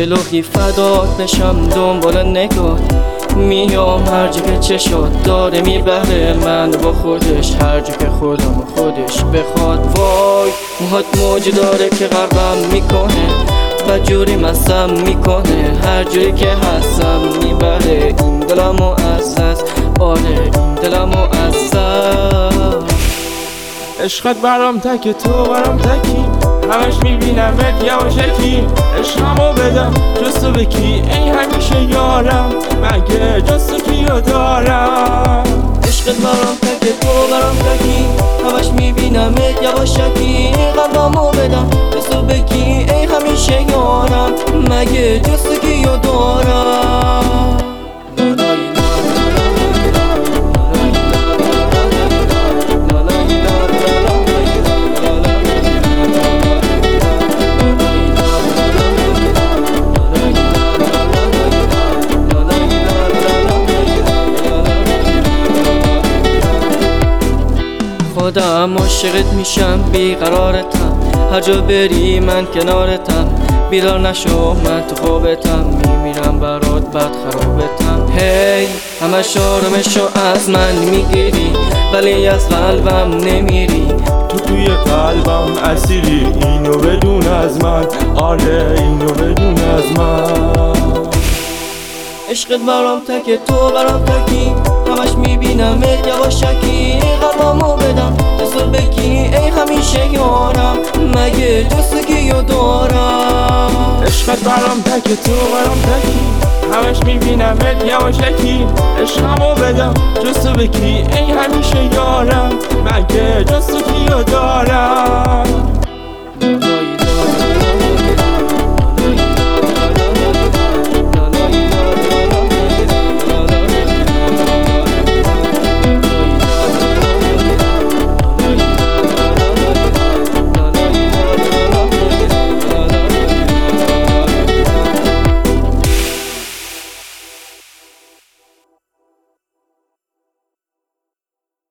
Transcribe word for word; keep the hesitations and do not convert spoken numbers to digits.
الهی فدات نشم دنبال نگاه میام هر جا که چشات داره میبره من با خودش هر جا که خودم خودش بخواد. وای موهات موج داره که غرقم میکنه بدجوری مستم میکنه هر جوری که هستم میبره این دلم معزز آره این دلم معزز. عشقت برام تک تو برام تکی همش میبینمت یواشکی عشقمو بدم جز تو به کی ای همیشه یارم مگه جز تو کیو دارم. عشقت برام تک تو برام تکی همش میبینمت یواشکی قلبمو بدم جز تو به کی ای همیشه یارم مگه جز تو کیو دارم. خودم عاشقت میشم بیقرارتم هر جا بری من کنارتم بیدار نشو من تو خوابتم میمیرم برات بد خرابتم. هی همش آرامشو از من میگیری ولی از قلبم نمیری تو توی قلبم اسیری اینو بدون از من آره اینو بدون از من. عشقت برام تک تو برام تکی همش میبینمت یواشکی قلبمو بدم جز تو به کی ای همیشه یارم مگه جز تو کیو دارم. عشقت برام تک تو برام تکی همش میبینمت یواشکی عشقمو بدم جز تو به کی ای همیشه یارم مگه جز تو کیو دارم.